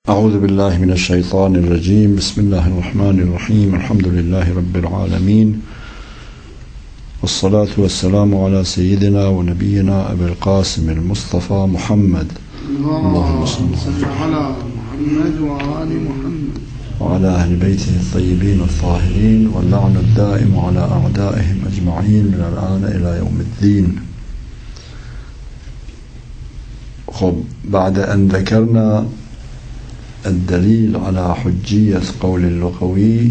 أعوذ بالله من الشيطان الرجيم. بسم الله الرحمن الرحيم. الحمد لله رب العالمين، والصلاة والسلام على سيدنا ونبينا أبي القاسم المصطفى محمد. اللهم صل على محمد وآل محمد وعلى أهل بيته الطيبين الطاهرين، واللعن الدائم على أعدائهم أجمعين من الآن إلى يوم الدين. خب، بعد أن ذكرنا الدليل على حجية قول اللغوي،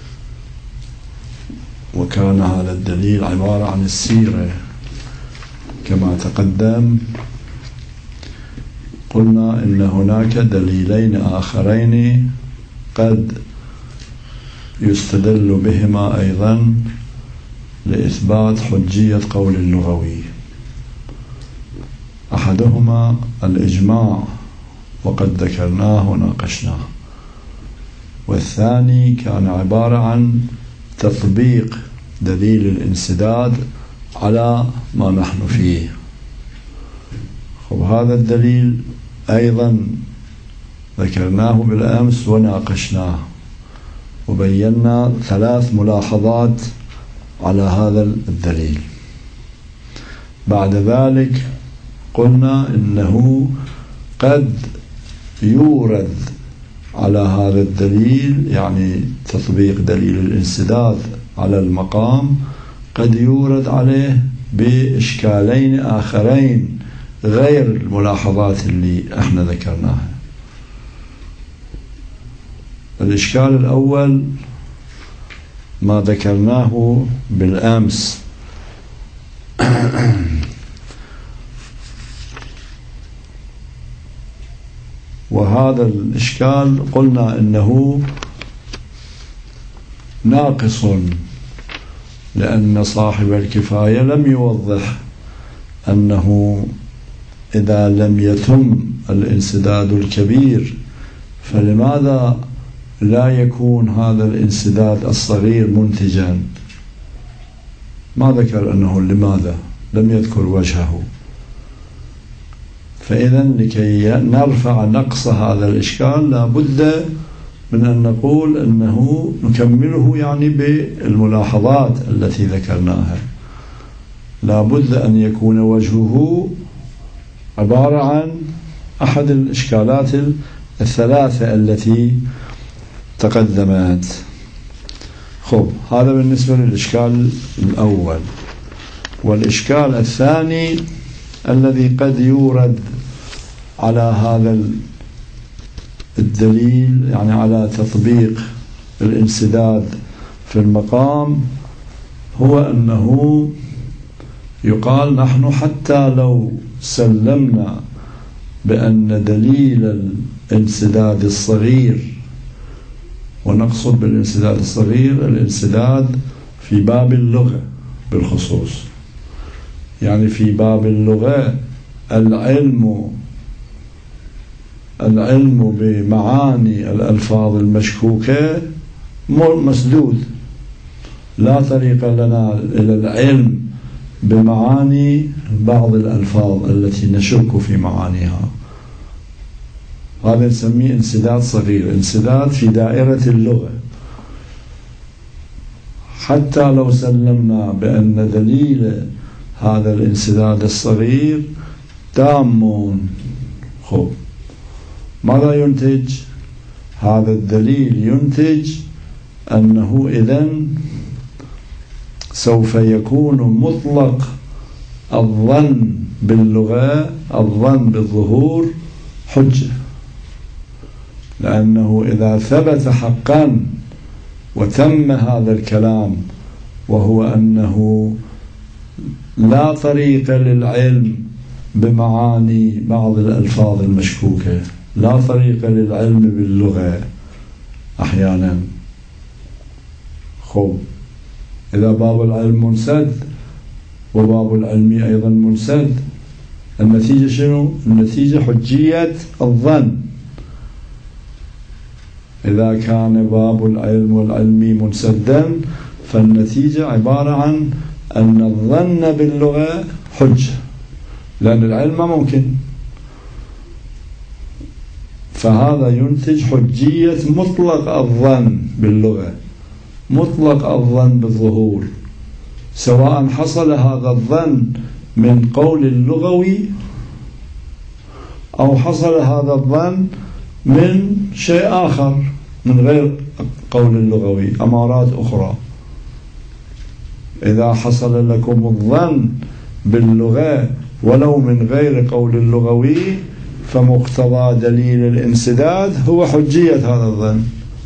وكان هذا الدليل عبارة عن السيرة كما تقدم، قلنا إن هناك دليلين آخرين قد يستدل بهما أيضا لإثبات حجية قول اللغوي. أحدهما الإجماع، وقد ذكرناه وناقشناه، والثاني كان عبارة عن تطبيق دليل الانسداد على ما نحن فيه. وهذا الدليل أيضا ذكرناه بالأمس وناقشناه، وبينا 3 ملاحظات على هذا الدليل. بعد ذلك قلنا إنه قد يورد على هذا الدليل، يعني تطبيق دليل الانسداد على المقام، قد يورد عليه بإشكالين آخرين غير الملاحظات اللي احنا ذكرناها. الإشكال الأول ما ذكرناه بالأمس، وهذا الإشكال قلنا إنه ناقص، لأن صاحب الكفاية لم يوضح أنه إذا لم يتم الانسداد الكبير فلماذا لا يكون هذا الانسداد الصغير منتجا؟ ما ذكر أنه لماذا، لم يذكر وجهه. فإذا لكي نرفع نقص هذا الإشكال لا بد من أن نقول أنه نكمله يعني بالملاحظات التي ذكرناها. لا بد أن يكون وجهه عبارة عن أحد الإشكالات 3 التي تقدمت. خب، هذا بالنسبة للإشكال الأول. والإشكال الثاني الذي قد يورد على هذا الدليل، يعني على تطبيق الانسداد في المقام، هو أنه يقال نحن حتى لو سلمنا بأن دليل الانسداد الصغير، ونقصد بالانسداد الصغير الانسداد في باب اللغة بالخصوص، يعني في باب اللغة العلم بمعاني الألفاظ المشكوكة مسدود، لا طريق لنا إلى العلم بمعاني بعض الألفاظ التي نشك في معانيها. هذا نسميه انسداد صغير، انسداد في دائرة اللغة. حتى لو سلمنا بأن دليل هذا الانسداد الصغير تام، خب، ماذا ينتج؟ هذا الدليل ينتج أنه إذن سوف يكون مطلق الظن باللغة، الظن بالظهور، حجة، لأنه إذا ثبت حقا وتم هذا الكلام، وهو أنه لا طريق للعلم بمعاني بعض الألفاظ المشكوكة، لا طريق للعلم باللغة أحيانا. خب، إذا باب العلم منسد وباب العلم أيضا منسد، النتيجة شنو؟ النتيجة حجية الظن. إذا كان باب العلم والعلم منسدا فالنتيجة عبارة عن أن الظن باللغة حجة، لأن العلم ممكن. فهذا ينتج حجية مطلق الظن باللغة، مطلق الظن بالظهور، سواء حصل هذا الظن من قول اللغوي أو حصل هذا الظن من شيء آخر من غير قول اللغوي، أمارات أخرى. إذا حصل لكم الظن باللغة ولو من غير قول اللغوي فمقتضى دليل الانسداد هو حجية هذا الظن.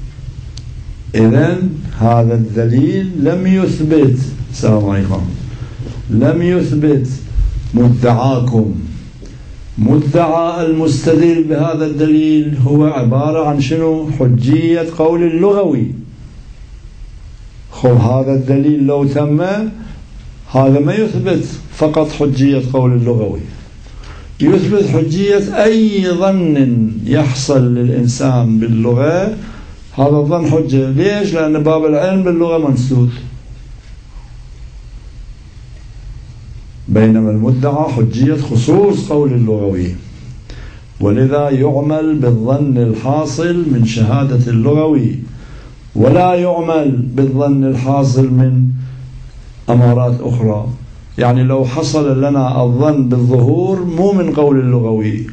إذن هذا الدليل لم يثبت، السلام عليكم، لم يثبت مدعاكم. مدعى المستدل بهذا الدليل هو عبارة عن شنو؟ حجية قول اللغوي. خب هذا الدليل لو تم هذا ما يثبت فقط حجية قول اللغوي، يثبت حجية أي ظن يحصل للإنسان باللغة، هذا الظن حجة. ليش؟ لأن باب العلم باللغة منسود، بينما المدعى حجية خصوص قول اللغوي، ولذا يعمل بالظن الحاصل من شهادة اللغوي ولا يعمل بالظن الحاصل من أمارات أخرى. يعني لو حصل لنا الظن بالظهور مو من قول اللغوي،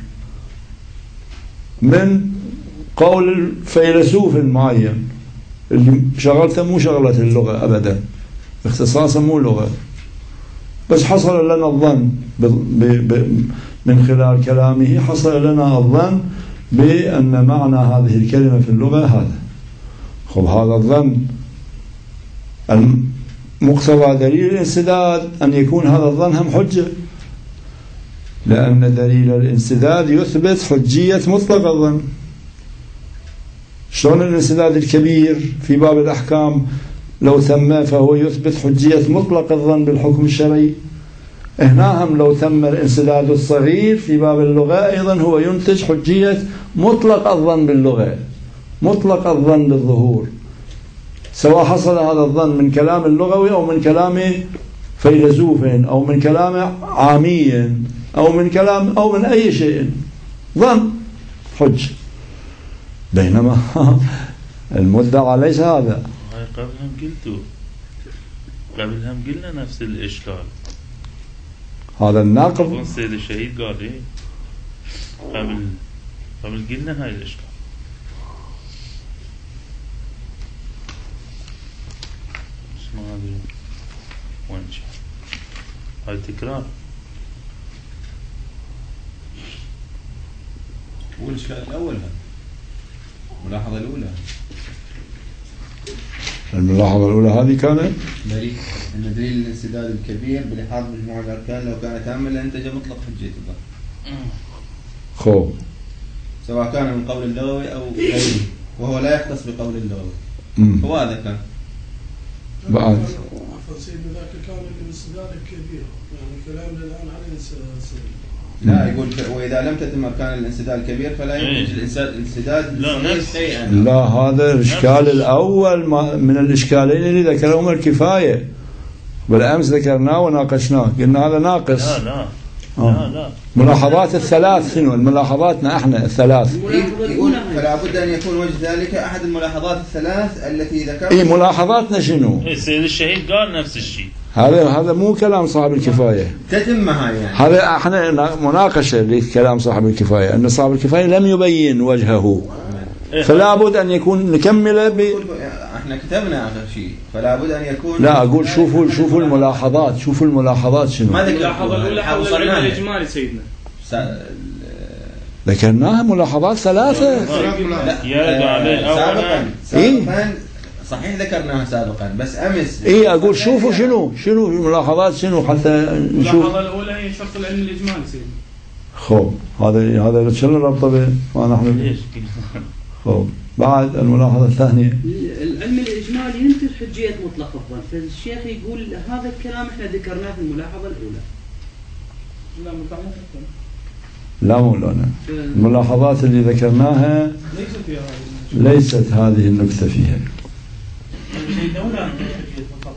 من قول الفيلسوف المعين اللي شغلته مو شغلة اللغة أبدا، اختصاصه مو لغة، بس حصل لنا الظن من خلال كلامه حصل لنا الظن بأن معنى هذه الكلمة في اللغة هذا. خب هذا الظن مقتضى دليل الانسداد أن يكون هذا الظن هم حجة، لأن دليل الانسداد يثبت حجية مطلق الظن. شلون الانسداد الكبير في باب الأحكام لو تم فهو يثبت حجية مطلق الظن بالحكم الشرعي، هنا هم لو تم الانسداد الصغير في باب اللغة أيضا هو ينتج حجية مطلق الظن باللغة، مطلق الظن بالظهور، سواء حصل هذا الظن من كلام اللغوي أو من كلام فيلسوف أو من كلام عامي أو من كلام أو من أي شيء، ظن حج. بينما المدعى ليس هذا. قبلهم قلنا نفس الإشكال، هذا الناقض. السيد الشهيد قال إيه قبل قلنا هاي الإشكال. ما أدري وين هاي تكرار. والإشكال الأول الملاحظة الأولى، الملاحظة الأولى هذه كانت دليل أن دليل الانسداد الكبير بلحاظ مجموع الأركان لو كان تاما لأنتج مطلق حجية الظن. خب سواء كان من قول اللغوي أو غيره، وهو لا يختص بقول اللغوي. هو هذا كان بعد فسيد ذاك كان الانسداد الكبير، يعني كلامنا الآن عن الانسداد. لا يقول وإذا لم تتم أركان الانسداد الكبير فلا ينتج الانسداد شيئا. لا، هذا الإشكال الأول من الإشكالين اللي ذكرهم الكفاية، بالأمس ذكرناه وناقشناه، قلنا هذا ناقص. لا ملاحظات الثلاث شنو؟ الملاحظاتنا احنا الثلاث. يقول فلا بد أن يكون وجه ذلك أحد الملاحظات الثلاث التي ذكرها. ملاحظاتنا شنو؟ السيد الشهيد قال نفس الشيء. هذا مو كلام صاحب الكفاية، تتمها يعني. هذا احنا مناقشة لكلام صاحب الكفاية، أن صاحب الكفاية لم يبين وجهه، فلا بد أن يكون نكمله احنا كتبنا آخر شيء، فلا بد أن يكون. لا أقول شوفوا الملاحظات، شوفوا الملاحظات شنو. ما الملاحظة الأولى حول العلم الإجمالي سيدنا. ذكرناها ملاحظات ثلاثة. سابقا صحيح ذكرناها سابقا، بس أمس. أقول شوفوا شنو الملاحظات شنو حتى نشوف. الملاحظة الأولى هي شرط العلم الإجمالي سيدنا. خب هذا شنو ربطه به؟ ونحن خب بعد الملاحظة الثانية. العلم الإجمالي ينتج حجية مطلق الظن، فالشيخ يقول هذا الكلام احنا ذكرناه في الملاحظة الأولى. لا مولانا، الملاحظات اللي ذكرناها ليست هذه النكتة فيها.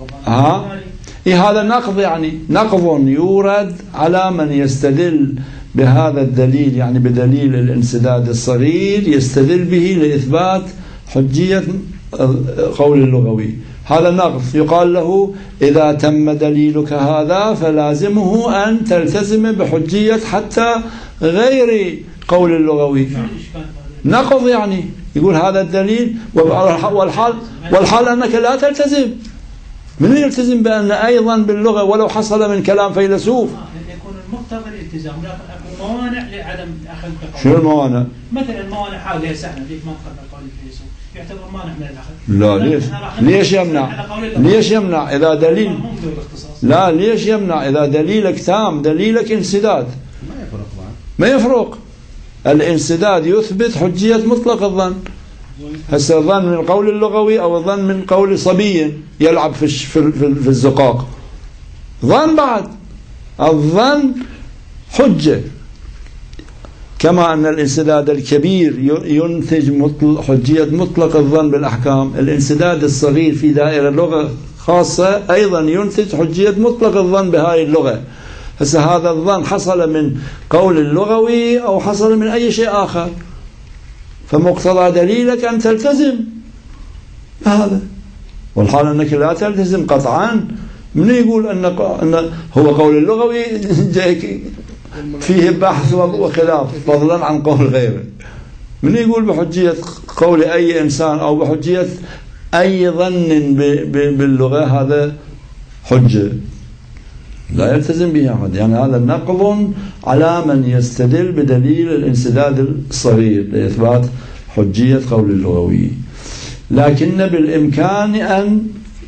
هذا نقض، يعني نقض يورد على من يستدل بهذا الدليل، يعني بدليل الانسداد الصغير، يستدل به لإثبات حجية قول اللغوي. هذا النقض يقال له إذا تم دليلك هذا فلازمه أن تلتزم بحجية حتى غير قول اللغوي. نقض يعني يقول هذا الدليل والحال أنك لا تلتزم. من يلتزم بأن أيضا باللغة ولو حصل من كلام فيلسوف؟ يكون المقتضى الالتزام، لكن أكو موانع لعدم أخذ بقول. شو الموانع؟ مثلا الموانع حاجة سهلة فيك ما تقبل قول الفيلسوف يعتبر مانع من الأخذ. لا ليش؟ ليش يمنع؟ ليش يمنع إذا دليل؟ لا ليش يمنع إذا دليلك تام، دليلك انسداد؟ ما يفرق. الانسداد يثبت حجية مطلق الظن. هسه الظن من القول اللغوي أو الظن من قول صبي يلعب في الزقاق، ظن بعد. الظن حجة، كما أن الانسداد الكبير ينتج حجية مطلق الظن بالأحكام، الانسداد الصغير في دائرة لغة خاصة أيضا ينتج حجية مطلق الظن بهذه اللغة. هسه هذا الظن حصل من قول اللغوي أو حصل من أي شيء آخر، فمقتضى دليلك أن تلتزم هذا، والحال أنك لا تلتزم قطعا. من يقول أن هو قول اللغوي فيه بحث وخلاف فضلا عن قول غيره؟ من يقول بحجية قول أي إنسان أو بحجية أي ظن باللغة هذا حجة؟ لا يلتزم به أحد. يعني هذا نقض على من يستدل بدليل الانسداد الصغير لإثبات حجية قول اللغوي. لكن بالإمكان أن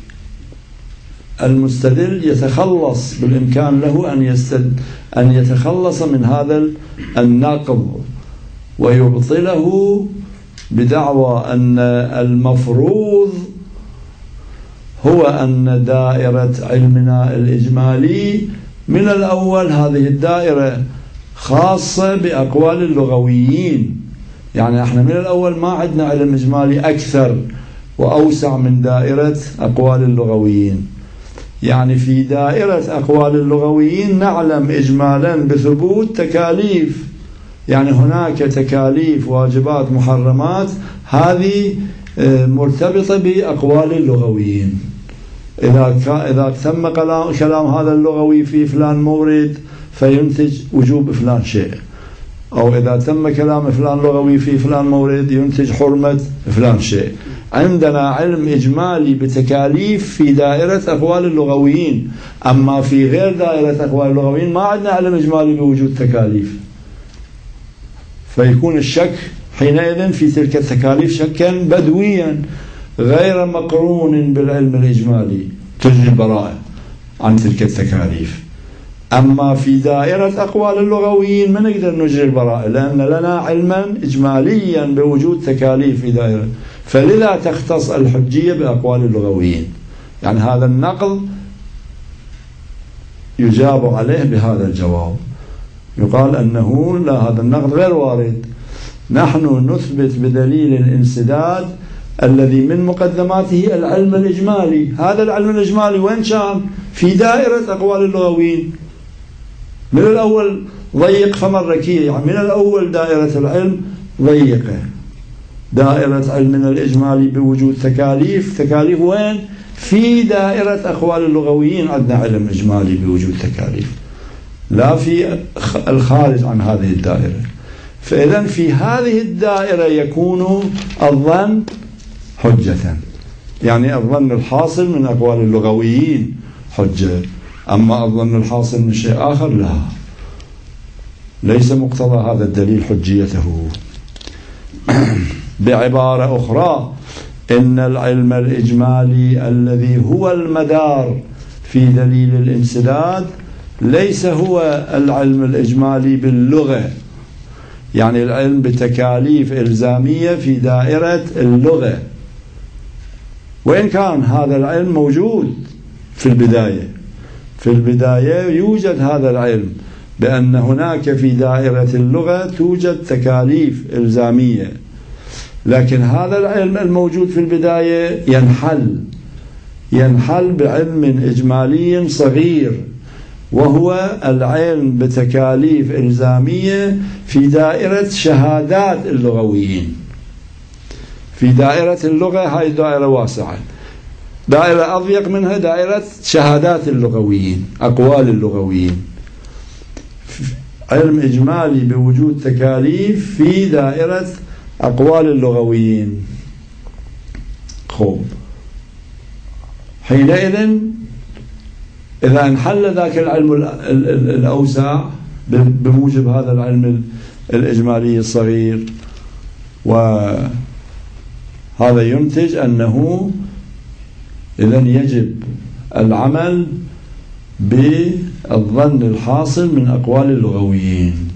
المستدل يتخلص، بالإمكان له أن يتخلص من هذا النقض ويبطله بدعوى أن المفروض هو أن دائرة علمنا الإجمالي من الأول هذه الدائرة خاصة بأقوال اللغويين. يعني احنا من الأول ما عندنا علم إجمالي أكثر وأوسع من دائرة أقوال اللغويين. يعني في دائرة أقوال اللغويين نعلم إجمالا بثبوت تكاليف، يعني هناك تكاليف واجبات محرمات هذه مرتبطة بأقوال اللغويين. إذا تم كلام هذا اللغوي في فلان مورد فينتج وجوب فلان شيء، أو إذا تم كلام فلان لغوي في فلان مورد ينتج حرمة فلان شيء. عندنا علم إجمالي بتكاليف في دائرة أقوال اللغويين، أما في غير دائرة أقوال اللغويين ما عندنا علم إجمالي بوجود تكاليف، فيكون الشك حينئذ في تلك التكاليف شكا بدويا غير مقرون بالعلم الإجمالي تجري البراءة عن تلك التكاليف. أما في دائرة أقوال اللغويين ما نقدر نجري البراءة، لأن لنا علما إجماليا بوجود تكاليف في دائرة، فلذا تختص الحجية بأقوال اللغويين. يعني هذا النقل يجاب عليه بهذا الجواب، يقال أنه لا، هذا النقل غير وارد. نحن نثبت بدليل الانسداد الذي من مقدماته العلم الإجمالي. هذا العلم الإجمالي وين كان؟ في دائرة أقوال اللغويين. من الأول ضيق فمر كي، يعني من الأول دائرة العلم ضيقة. دائرة علمنا الإجمالي بوجود تكاليف وين؟ في دائرة أقوال اللغويين عندنا علم إجمالي بوجود تكاليف، لا في الخارج عن هذه الدائرة. فإذا في هذه الدائرة يكون الظن حجة، يعني الظن الحاصل من أقوال اللغويين حجة، أما الظن الحاصل من شيء آخر لا، ليس مقتضى هذا الدليل حجيته. بعبارة أخرى، إن العلم الإجمالي الذي هو المدار في دليل الانسداد ليس هو العلم الإجمالي باللغة، يعني العلم بتكاليف إلزامية في دائرة اللغة، وإن كان هذا العلم موجود في البداية يوجد هذا العلم بأن هناك في دائرة اللغة توجد تكاليف إلزامية، لكن هذا العلم الموجود في البداية ينحل بعلم إجمالي صغير وهو العلم بتكاليف إلزامية في دائرة شهادات اللغويين. في دائرة اللغة هاي دائرة واسعة، دائرة أضيق منها دائرة شهادات اللغويين، أقوال اللغويين. علم إجمالي بوجود تكاليف في دائرة أقوال اللغويين. خب، حينئذ إذا انحل ذاك العلم الأوسع بموجب هذا العلم الإجمالي الصغير، وهذا ينتج أنه إذن يجب العمل بالظن الحاصل من أقوال اللغويين.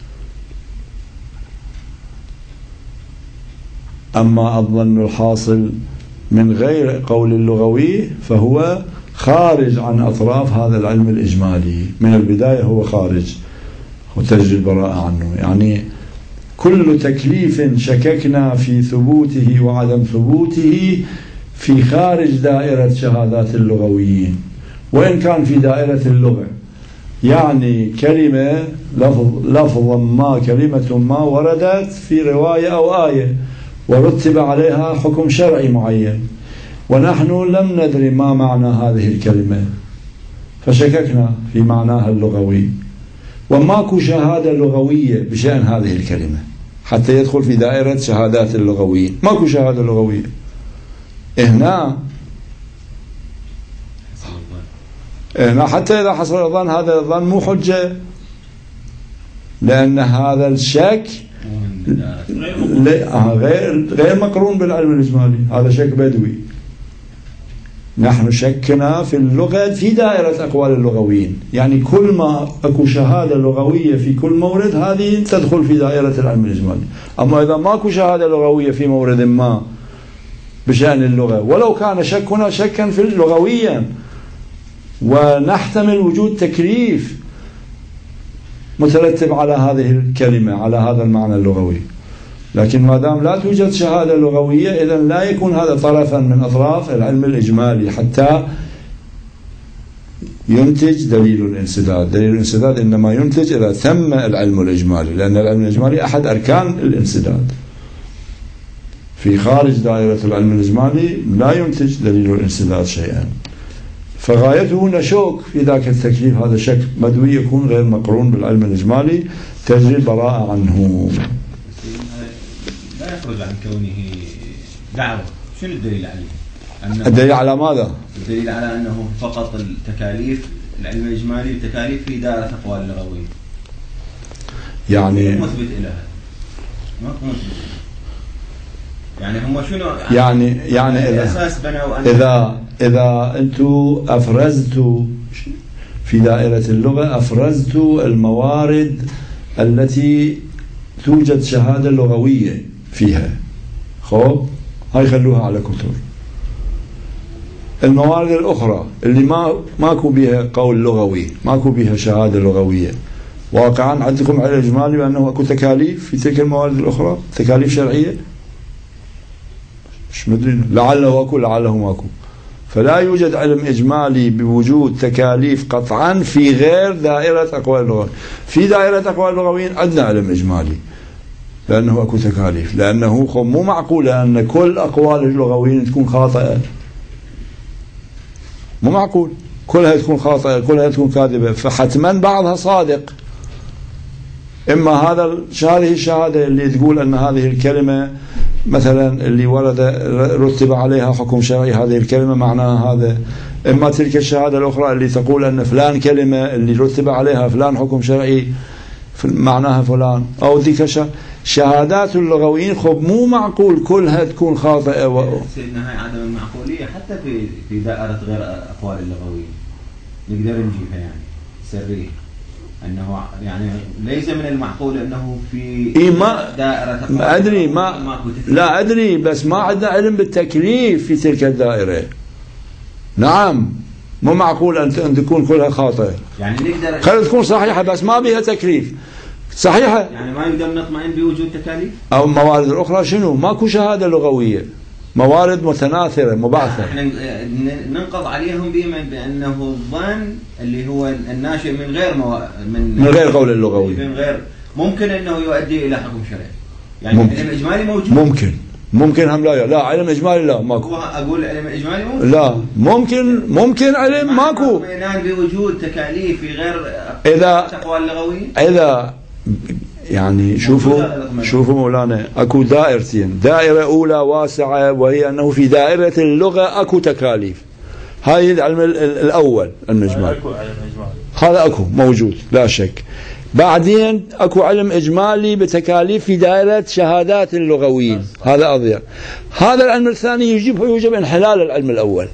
أما الظن الحاصل من غير قول اللغوي فهو خارج عن أطراف هذا العلم الإجمالي من البداية، هو خارج وتجري البراءة عنه. يعني كل تكليف شككنا في ثبوته وعدم ثبوته في خارج دائرة شهادات اللغويين، وإن كان في دائرة اللغة. يعني كلمة لفظا ما، كلمة ما وردت في رواية أو آية ورتب عليها حكم شرعي معين، ونحن لم ندري ما معنى هذه الكلمة فشككنا في معناها اللغوي، وماكو شهادة لغوية بشأن هذه الكلمة حتى يدخل في دائرة شهادات اللغويين. ماكو شهادة لغوية هنا حتى إذا حصل الظن، هذا الظن مو حجة، لأن هذا الشك غير مقرون بالعلم الإجمالي، هذا شك بدوي. نحن شكنا في اللغة في دائرة أقوال اللغويين، يعني كل ما أكو شهادة لغوية في كل مورد هذه تدخل في دائرة العلم الإجمالي. أما إذا ماكو شهادة لغوية في مورد ما بشأن اللغة، ولو كان شكنا شكا في اللغويا ونحتمل وجود تكليف مترتب على هذه الكلمة، على هذا المعنى اللغوي، لكن ما دام لا توجد شهادة لغوية إذن لا يكون هذا طرفا من أطراف العلم الإجمالي حتى ينتج دليل الانسداد. دليل الانسداد إنما ينتج إذا تم العلم الإجمالي، لأن العلم الإجمالي أحد أركان الانسداد. في خارج دائرة العلم الإجمالي لا ينتج دليل الانسداد شيئا، فغايته نشوك في ذاك التكليف. هذا شك بدوي يكون غير مقرون بالعلم الإجمالي، تجري البراءة عنه. لا يخرج عن كونه دعوة. شنو الدليل عليه؟ الدليل على ماذا؟ الدليل على أنه فقط التكاليف العلم الإجمالي التكاليف في دائرة أقوال اللغويين، يعني مثبت إلى هذا ما مثبت. يعني هم شنو يعني الأساس بنوا إذا أنتم أفرزتوا في دائرة اللغة، أفرزتوا الموارد التي توجد شهادة لغوية فيها، خب هاي خلوها على كتب. الموارد الأخرى اللي ماكو بها قول لغوي، ماكو بها شهادة لغوية، واقعا عندكم على الإجمالي بأنه أكو تكاليف في تلك الموارد الأخرى، تكاليف شرعية، مش مدري لعله أكو لعله ماكو. فلا يوجد علم إجمالي بوجود تكاليف قطعا في غير دائرة أقوال اللغويين. في دائرة أقوال اللغويين عندنا علم إجمالي لأنه أكو تكاليف، لأنه مو معقولة أن كل أقوال اللغويين تكون خاطئة، مو معقول كلها تكون خاطئة، كلها تكون كاذبة، فحتما بعضها صادق. إما هذه الشهادة اللي تقول أن هذه الكلمة مثلا اللي ورد رتب عليها حكم شرعي، هذه الكلمة معناها هذا. إما تلك الشهادة الأخرى اللي تقول أن فلان كلمة اللي رتب عليها فلان حكم شرعي معناها فلان، أو ذيك شهادات اللغويين. خب مو معقول كلها تكون خاطئة. سيدنا هاي عدم المعقولية حتى في دائرة غير أقوال اللغويين نقدر نجيبها، يعني سرية أنه يعني ليس من المعقول أنه في دائرة ما أدري لا أدري، بس ما عندنا علم بالتكليف في تلك الدائرة. نعم مو معقول أن تكون كلها خاطئة، يعني نقدر خلي تكون صحيحة بس ما بها تكليف صحيحة، يعني ما نقدر نطمئن بوجود تكاليف. أو موارد الأخرى شنو؟ ماكو شهادة لغوية، موارد متناثرة مبعثرة. احنا ننقض عليهم بأنه الظن اللي هو الناشئ من غير من غير قول اللغوي، من غير ممكن انه يؤدي الى حكم شرعي. يعني علم اجمالي موجود، ممكن هم لا علم اجمالي لا ماكو. اقول علم اجمالي موجود، لا ممكن علم ماكو. بوجود تكاليف في غير اقوال اللغويين. اذا يعني شوفوا مولانا، اكو دائرتين، دائرة اولى واسعة وهي انه في دائرة اللغة اكو تكاليف، هاي العلم الاول المجمالي، هذا اكو موجود لا شك. بعدين اكو علم اجمالي بتكاليف في دائرة شهادات اللغويين، هذا اضيق. هذا العلم الثاني يوجب انحلال العلم الاول.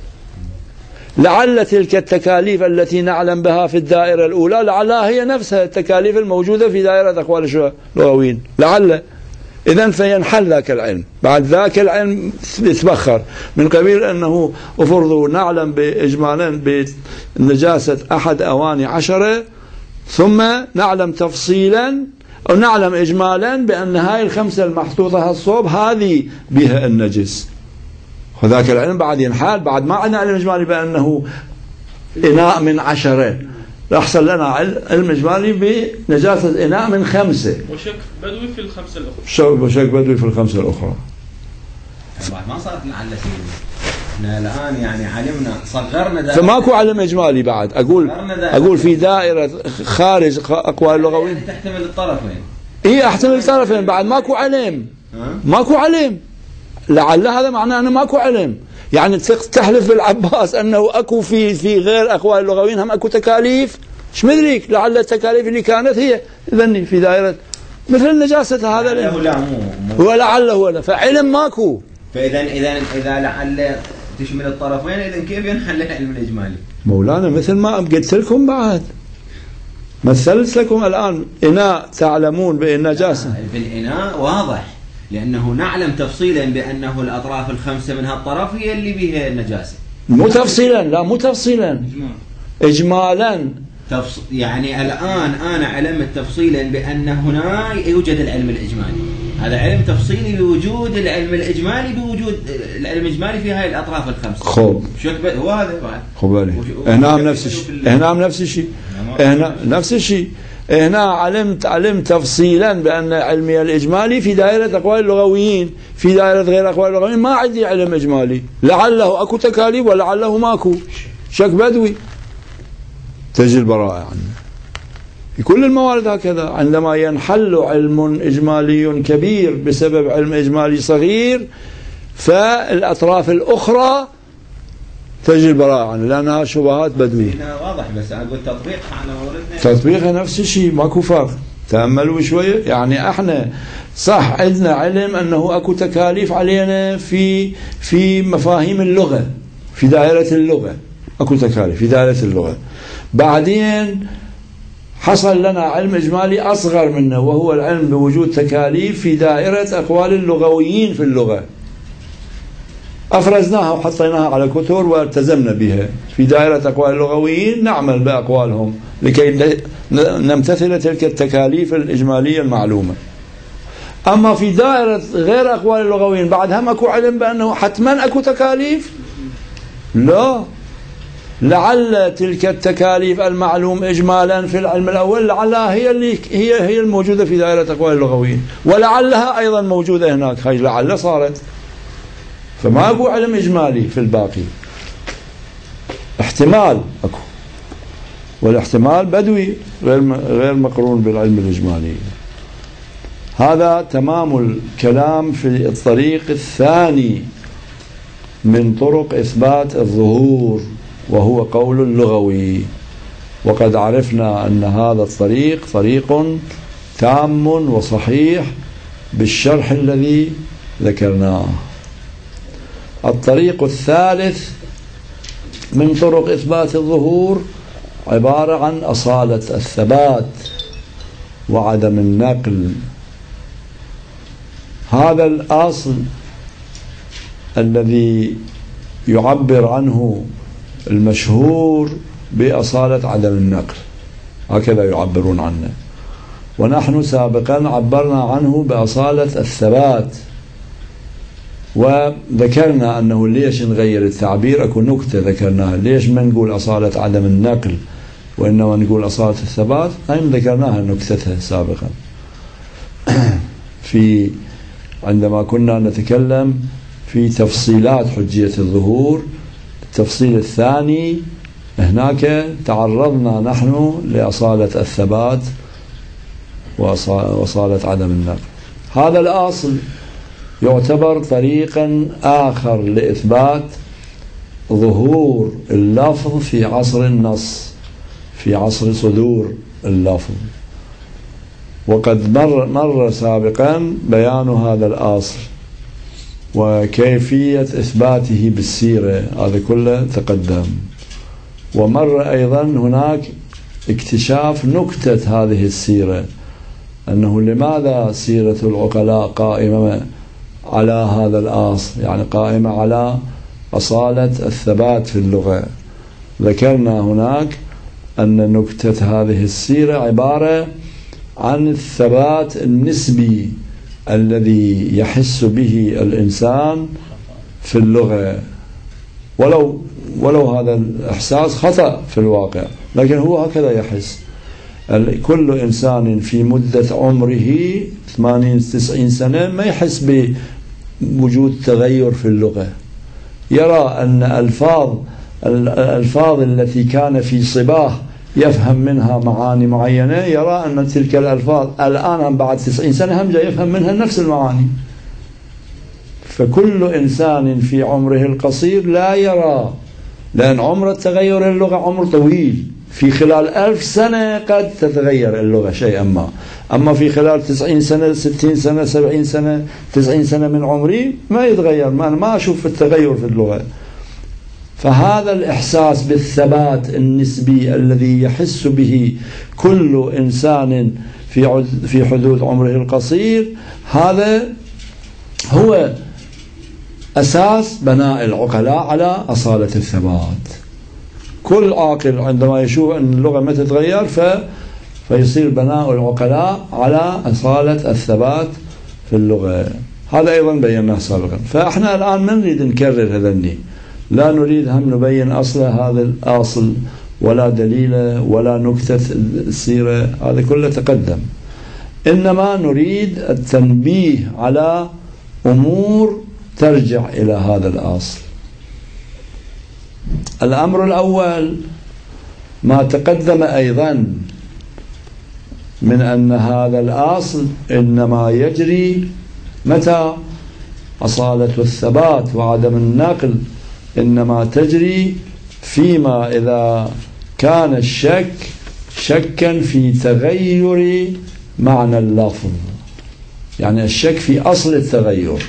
لعل تلك التكاليف التي نعلم بها في الدائرة الأولى لعلها هي نفسها التكاليف الموجودة في دائرة أقوال اللغويين، لعل. إذن فينحل ذاك العلم. بعد ذاك العلم يتبخر من قبيل أنه أفرضوا نعلم بإجمالا بنجاسة أحد أواني 10، ثم نعلم تفصيلا أو نعلم إجمالا بأن هاي الخمسة المحطوطة الصوب هذه بها النجس، وذاك العلم بعد ينحال. بعد ما عندنا علم إجمالي بأنه إناء من 10، يحصل لنا علم إجمالي بنجاسة إناء من 5، وشك بدوي في الخمسة الأخرى. وشك بدوي في الخمسة الأخرى. ما صارت لعل سيدنا، احنا الآن يعني علمنا صغرنا فماكو علم إجمالي بعد. أقول في دائرة خارج أقوال اللغويين يعني تحتمل الطرفين. إيه أحتمل الطرفين، بعد ماكو علم. ماكو علم، لعل هذا معناه أنه ماكو علم. يعني تحلف بالعباس أنه أكو في غير أقوال اللغويين هم أكو تكاليف، ايش مدريك لعل التكاليف اللي كانت هي ذني في دائرة مثل النجاسة هذا ولعله ولا فعلم ماكو. فإذا لعل تشمل الطرفين، إذن كيف ينحل العلم الإجمالي؟ مولانا مثل ما قلت لكم بعد، مثلت لكم الآن إناء تعلمون بالنجاسة. بالإناء واضح، لأنه نعلم تفصيلا بأنه الأطراف الخمسة من هالطرف هي اللي بها النجاسة. مو تفصيلا، لا مو تفصيلا، إجمالا. يعني الآن أنا علمت تفصيلا بأن هنا يوجد العلم الإجمالي، هذا علم تفصيلي بوجود العلم الإجمالي، بوجود العلم الإجمالي في هاي الأطراف الخمسة. خب هو هذا بعد. خب عليه. هنا نفس الشيء. هنا علمت تفصيلا بأن علمي الإجمالي في دائرة أقوال اللغويين، في دائرة غير أقوال اللغويين ما عندي علم إجمالي، لعله أكو تكاليف ولعله ماكو، شك بدوي. تجي البراءة عنه في كل الموارد هكذا. عندما ينحل علم إجمالي كبير بسبب علم إجمالي صغير، فالأطراف الأخرى تجي البراءة عنه لأنها شبهات بدوية. واضح، بس أقول تطبيقها على موردنا، تطبيقها نفس الشيء، ماكو فرق. تأملوا شوية. يعني احنا صح عندنا علم أنه أكو تكاليف علينا في مفاهيم اللغة، في دائرة اللغة أكو تكاليف في دائرة اللغة. بعدين حصل لنا علم إجمالي أصغر منه، وهو العلم بوجود تكاليف في دائرة أقوال اللغويين في اللغة، أفرزناها وحطيناها على كتر والتزمنا بها. في دائرة أقوال اللغويين نعمل بأقوالهم لكي نمتثل تلك التكاليف الإجمالية المعلومة. أما في دائرة غير أقوال اللغويين بعد هم أكو علم بأنه حتما أكو تكاليف، لا، لعل تلك التكاليف المعلوم إجمالا في العلم الأول لعلها هي الموجودة في دائرة أقوال اللغويين، ولعلها أيضا موجودة هناك، هاي لعل صارت. فما أكو علم إجمالي في الباقي، احتمال أكو، والاحتمال بدوي غير مقرون بالعلم الإجمالي. هذا تمام الكلام في الطريق الثاني من طرق إثبات الظهور، وهو قول اللغوي. وقد عرفنا أن هذا الطريق طريق تام وصحيح بالشرح الذي ذكرناه. الطريق الثالث من طرق إثبات الظهور عبارة عن أصالة الثبات وعدم النقل. هذا الأصل الذي يعبر عنه المشهور بأصالة عدم النقل، هكذا يعبرون عنه، ونحن سابقا عبرنا عنه بأصالة الثبات. وذكرنا أنه ليش نغير التعبير، أكو نكتة ذكرناها، ليش ما نقول أصالة عدم النقل وإنما نقول أصالة الثبات، ذكرناها نكتتها سابقا عندما كنا نتكلم في تفصيلات حجية الظهور. التفصيل الثاني هناك تعرضنا نحن لأصالة الثبات وأصالة عدم النقل. هذا الأصل يعتبر طريقا آخر لإثبات ظهور اللفظ في عصر النص، في عصر صدور اللفظ، وقد مر سابقا بيان هذا الأصل وكيفية إثباته بالسيرة، هذا كله تقدم. ومر أيضا هناك اكتشاف نكتة هذه السيرة، أنه لماذا سيرة العقلاء قائمة على هذا الأصل، يعني قائمة على أصالة الثبات في اللغة. ذكرنا هناك أن نكتة هذه السيرة عبارة عن الثبات النسبي الذي يحس به الإنسان في اللغة، ولو هذا الإحساس خطأ في الواقع، لكن هو هكذا يحس. كل إنسان في مدة عمره 80-90 سنة ما يحس بوجود تغير في اللغة، يرى أن الألفاظ التي كان في صباه يفهم منها معاني معينة، يرى أن تلك الألفاظ الآن بعد 90 سنة هم جاي يفهم منها نفس المعاني. فكل إنسان في عمره القصير لا يرى، لأن عمر التغير اللغة عمر طويل، في خلال 1000 سنة قد تتغير اللغة شيئا ما، أما في خلال 90 سنة 60 سنة 70 سنة 90 سنة من عمري ما يتغير، ما أشوف التغير في اللغة. فهذا الإحساس بالثبات النسبي الذي يحس به كل إنسان في حدود عمره القصير، هذا هو أساس بناء العقلاء على أصالة الثبات. كل عاقل عندما يشوف أن اللغة ما تتغير فيصير بناء العقلاء على أصالة الثبات في اللغة. هذا أيضا بيناه سابقا. فإحنا الآن ما نريد نكرر هذني، لا نريد هم نبين أصل هذا الأصل ولا دليله ولا نكتة السيرة، هذا كله تقدم، إنما نريد التنبيه على أمور ترجع إلى هذا الأصل. الأمر الأول ما تقدم أيضا من أن هذا الأصل إنما يجري متى أصالة الثبات وعدم النقل إنما تجري فيما إذا كان الشك شكا في تغير معنى اللفظ، يعني الشك في أصل التغير.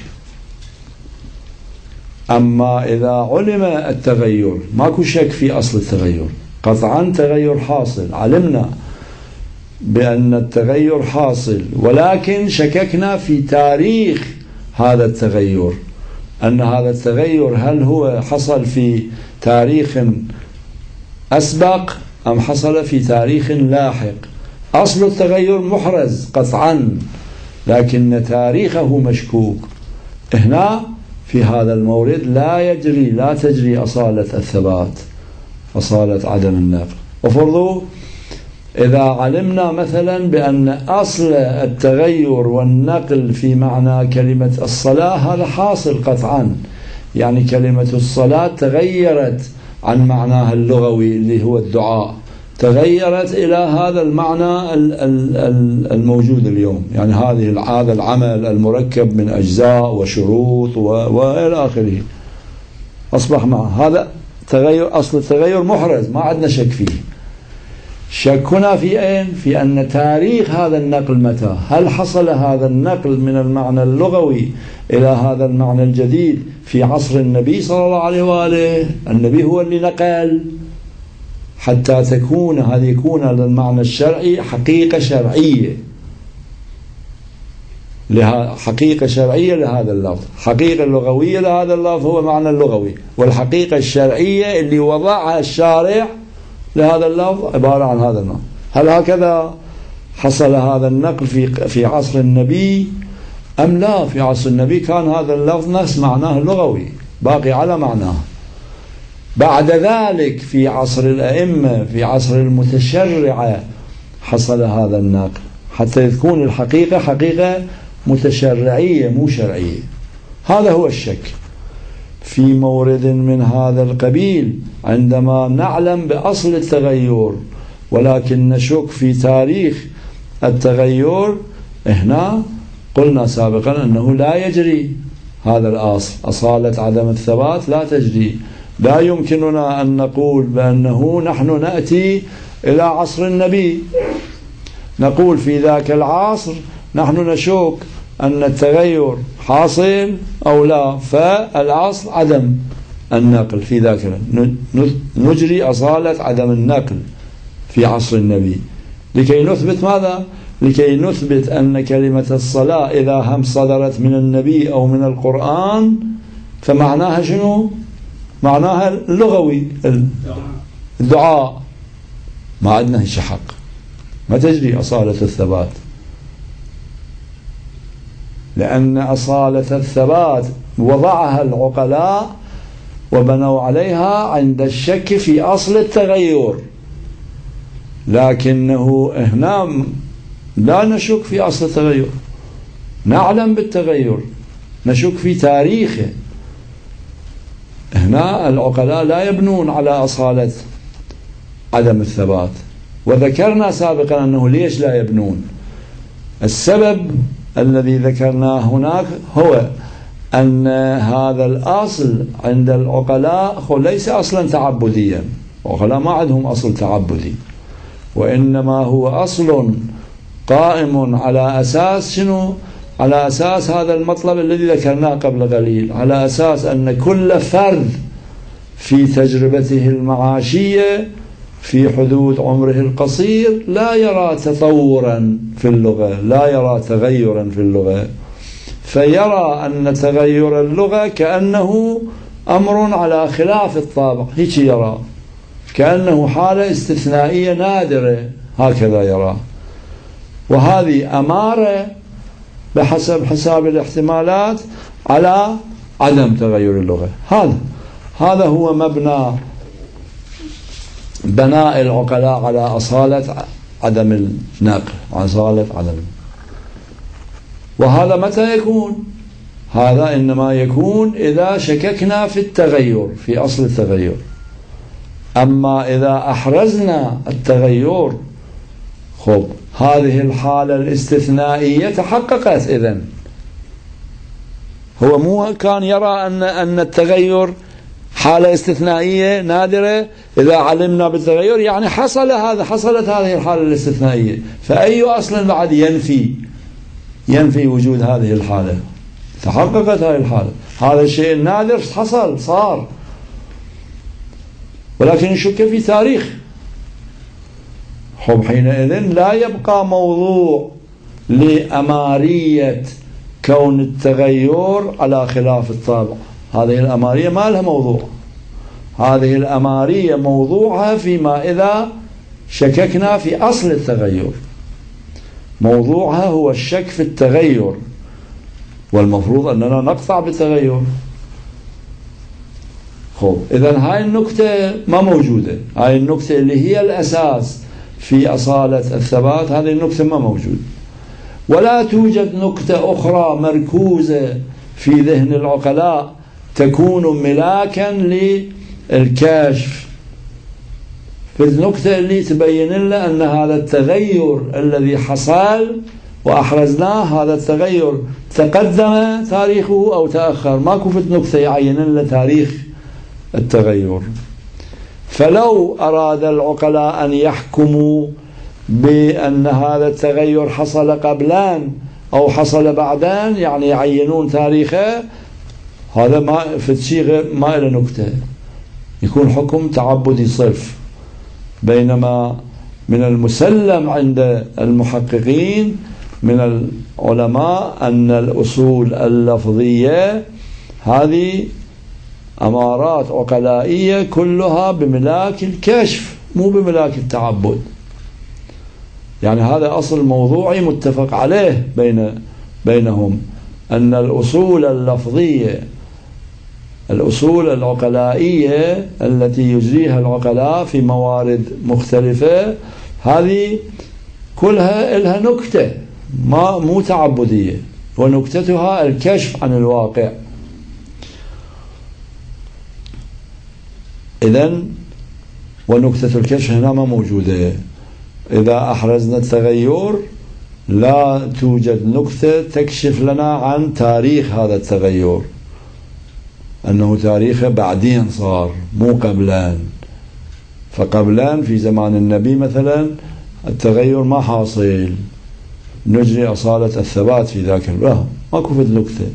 أما إذا علم التغير ماكو شك في أصل التغير، قطعا تغير حاصل، علمنا بأن التغير حاصل، ولكن شككنا في تاريخ هذا التغير، أن هذا التغير هل هو حصل في تاريخ أسبق أم حصل في تاريخ لاحق. أصل التغير محرز قطعا، لكن تاريخه مشكوك. هنا في هذا المورد لا تجري أصالة الثبات، أصالة عدم النقل. وفرضوا إذا علمنا مثلا بأن أصل التغير والنقل في معنى كلمة الصلاة هذا حاصل قطعا، يعني كلمة الصلاة تغيرت عن معناها اللغوي اللي هو الدعاء، تغيرت إلى هذا المعنى الموجود اليوم، يعني هذا العمل المركب من أجزاء وشروط وإلى آخره، أصبح معه هذا تغير. أصل التغير محرز ما عندنا شك فيه. شكنا في أين؟ في أن تاريخ هذا النقل متى، هل حصل هذا النقل من المعنى اللغوي إلى هذا المعنى الجديد في عصر النبي صلى الله عليه وآله، النبي هو اللي نقل، حتى يكون المعنى الشرعي حقيقة شرعية، حقيقة شرعية لهذا اللفظ، حقيقة لغوية لهذا اللفظ هو معنى اللغوي، والحقيقة الشرعية اللي وضعها الشارع لهذا اللفظ عبارة عن هذا المعنى. هل هكذا حصل هذا النقل في عصر النبي أم لا؟ في عصر النبي كان هذا اللفظ نفس معناه اللغوي باقي على معناه. بعد ذلك في عصر الأئمة، في عصر المتشرعة، حصل هذا النقل حتى تكون الحقيقة حقيقة متشرعية مو شرعية. هذا هو الشك في مورد من هذا القبيل عندما نعلم بأصل التغير ولكن نشك في تاريخ التغير. هنا قلنا سابقا أنه لا يجري هذا الأصل، أصالة عدم الثبات لا تجري. لا يمكننا أن نقول بأنه نحن نأتي إلى عصر النبي نقول في ذاك العصر نحن نشك أن التغير حاصل أو لا، فالأصل عدم النقل في ذاك نجري أصالة عدم النقل في عصر النبي لكي نثبت ماذا؟ لكي نثبت أن كلمة الصلاة إذا هم صدرت من النبي أو من القرآن فمعناها شنو؟ معناها اللغوي الدعاء. ما عندنا شي حق، ما تجري أصالة الثبات، لأن أصالة الثبات وضعها العقلاء وبنوا عليها عند الشك في أصل التغير، لكنه هنا لا نشك في أصل التغير، نعلم بالتغير، نشك في تاريخه. هنا العقلاء لا يبنون على أصالة عدم الثبات، وذكرنا سابقا أنه ليش لا يبنون. السبب الذي ذكرناه هناك هو أن هذا الأصل عند العقلاء ليس أصلا تعبديا، العقلاء ما عندهم أصل تعبدي، وإنما هو أصل قائم على أساس شنو؟ على أساس هذا المطلب الذي ذكرناه قبل قليل، على أساس أن كل فرد في تجربته المعاشية في حدود عمره القصير لا يرى تطورا في اللغة، لا يرى تغيرا في اللغة، فيرى أن تغير اللغة كأنه أمر على خلاف الطابع، هيك يرى، كأنه حالة استثنائية نادرة، هكذا يرى. وهذه أمارة بحسب حساب الاحتمالات على عدم تغير اللغة. هذا هو مبنى بناء العقلاء على أصالة عدم النقل، أصالة عدم. وهذا متى يكون؟ هذا إنما يكون إذا شككنا في التغير، في أصل التغير. أما إذا أحرزنا التغير خب هذه الحالة الاستثنائية تحققت. إذن هو مو كان يرى أن التغير حالة استثنائية نادرة، إذا علمنا بالتغير يعني حصلت هذه الحالة الاستثنائية، فأي أصل بعد ينفي وجود هذه الحالة؟ تحققت هذه الحالة، هذا الشيء النادر حصل صار، ولكن نشك في تاريخ. حينئذ لا يبقى موضوع لأمارية كون التغير على خلاف الطابع، هذه الأمارية ما لها موضوع، هذه الأمارية موضوعها فيما إذا شككنا في أصل التغير، موضوعها هو الشك في التغير، والمفروض أننا نقطع بالتغير. إذن هاي النكتة ما موجودة، هاي النكتة اللي هي الأساس في أصالة الثبات، هذه النكتة ما موجودة. ولا توجد نكتة أخرى مركوزة في ذهن العقلاء تكون ملاكا للكشف في النكتة اللي تبين لنا أن هذا التغير الذي حصل وأحرزناه، هذا التغير تقدم تاريخه أو تأخر، ماكو في النكتة يعين لنا تاريخ التغير. فلو أراد العقلاء أن يحكموا بأن هذا التغير حصل قبلان أو حصل بعدان، يعني يعينون تاريخه، هذا ما في الصيغة ما إلى نكتة، يكون حكم تعبدي صرف. بينما من المسلم عند المحققين من العلماء أن الأصول اللفظية هذه أمارات عقلائية كلها بملاك الكشف مو بملاك التعبد، يعني هذا أصل موضوعي متفق عليه بينهم، أن الأصول اللفظية، الأصول العقلائية التي يجريها العقلاء في موارد مختلفة، هذه كلها لها نكتة مو تعبدية، ونكتتها الكشف عن الواقع. إذن ونكتة الكشف هنا ما موجودة. إذا أحرزنا التغير لا توجد نكتة تكشف لنا عن تاريخ هذا التغير، أنه تاريخه بعدين صار مو قبلا. فقبلا في زمان النبي مثلا التغير ما حاصل، نجري أصالة الثبات في ذاك الوقت، ماكو فد نكتة.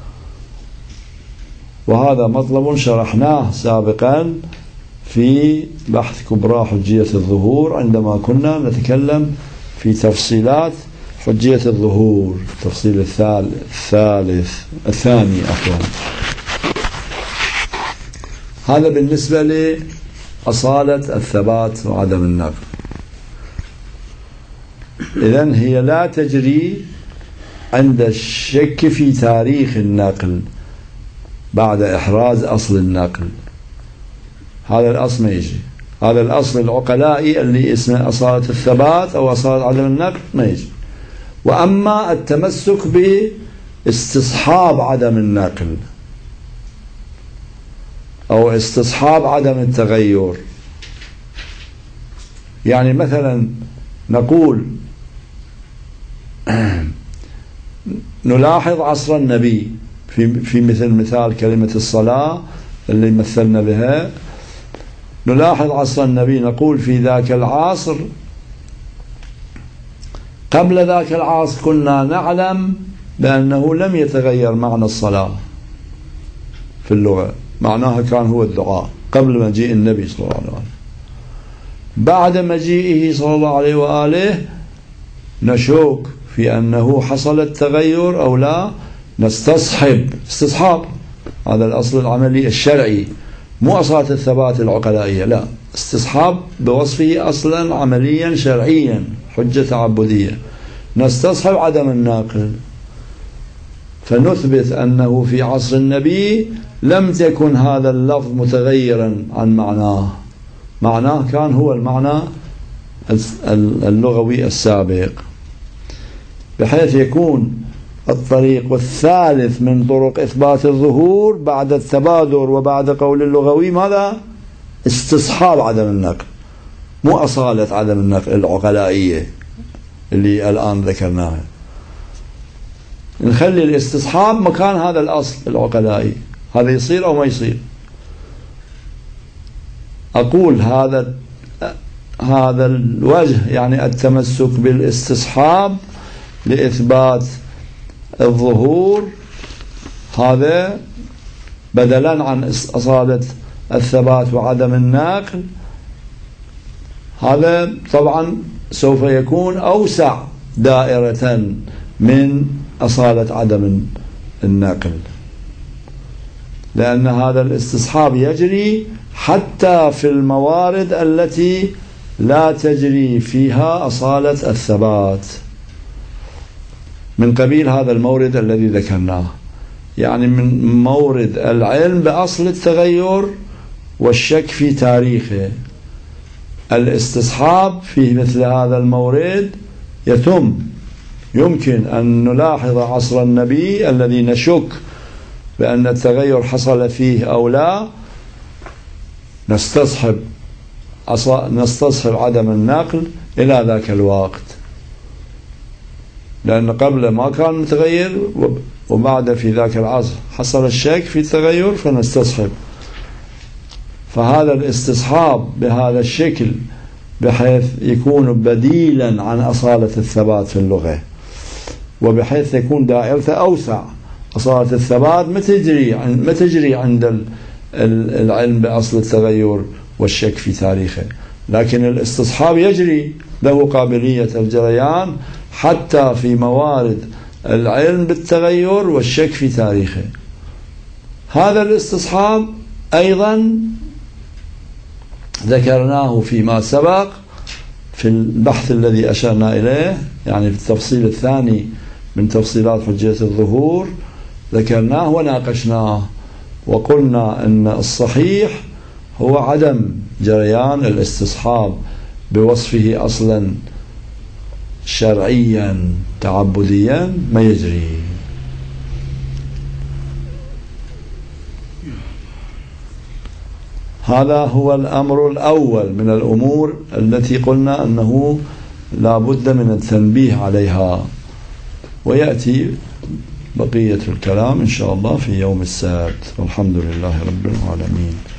وهذا مطلب شرحناه سابقا في بحث كبرى حجية الظهور، عندما كنا نتكلم في تفصيلات حجية الظهور، التفصيل الثاني عفوا. هذا بالنسبة لأصالة الثبات وعدم النقل. إذن هي لا تجري عند الشك في تاريخ النقل بعد إحراز أصل النقل، هذا الأصل ما يجي. هذا الأصل العقلائي اللي اسمه أصالة الثبات أو أصالة عدم النقل ما يجي. وأما التمسك باستصحاب عدم النقل أو استصحاب عدم التغير، يعني مثلا نقول نلاحظ عصر النبي في مثال كلمة الصلاة اللي مثلنا بها، نلاحظ عصر النبي نقول في ذاك العصر، قبل ذاك العصر كنا نعلم بأنه لم يتغير معنى الصلاة في اللغة، معناها كان هو الدعاء قبل مجيء النبي صلى الله عليه وسلم. بعد مجيئه صلى الله عليه وآله نشك في أنه حصل التغير أو لا، استصحاب هذا الأصل العملي الشرعي، مو أصالة الثبات العقلائية، لا، استصحاب بوصفه أصلا عمليا شرعيا، حجة تعبدية. نستصحب عدم الناقل، فنثبت أنه في عصر النبي لم تكن هذا اللفظ متغيرا عن معناه كان هو المعنى اللغوي السابق، بحيث يكون الطريق الثالث من طرق إثبات الظهور بعد التبادر وبعد قول اللغوي ماذا؟ استصحاب عدم النقل، مو أصالة عدم النقل العقلائية اللي الآن ذكرناها. نخلي الاستصحاب مكان هذا الأصل العقلائي، هذا يصير أو ما يصير. أقول هذا الوجه، يعني التمسك بالاستصحاب لإثبات الظهور، هذا بدلا عن أصالة الثبات وعدم النقل، هذا طبعا سوف يكون أوسع دائرة من أصالة عدم النقل، لأن هذا الاستصحاب يجري حتى في الموارد التي لا تجري فيها أصالة الثبات، من قبيل هذا المورد الذي ذكرناه، يعني من مورد العلم بأصل التغير والشك في تاريخه. الاستصحاب في مثل هذا المورد يمكن أن نلاحظ عصر النبي الذي نشك بأن التغير حصل فيه أو لا، نستصحب عدم النقل إلى ذاك الوقت، لأن قبل ما كان متغير وبعد في ذاك العصر حصل الشك في التغير فنستصحب. فهذا الاستصحاب بهذا الشكل بحيث يكون بديلا عن أصالة الثبات في اللغة، وبحيث يكون دائرته أوسع. أصالة الثبات ما تجري عند العلم بأصل التغير والشك في تاريخه، لكن الاستصحاب يجري له قابلية الجريان حتى في موارد العلم بالتغير والشك في تاريخه. هذا الاستصحاب أيضا ذكرناه فيما سبق في البحث الذي أشرنا إليه، يعني في التفصيل الثاني من تفصيلات حجية الظهور ذكرناه وناقشناه، وقلنا أن الصحيح هو عدم جريان الاستصحاب بوصفه أصلا شرعيا تعبديا ما يجري. هذا هو الأمر الأول من الأمور التي قلنا أنه لا بد من التنبيه عليها، ويأتي بقية الكلام إن شاء الله في يوم السبت، والحمد لله رب العالمين.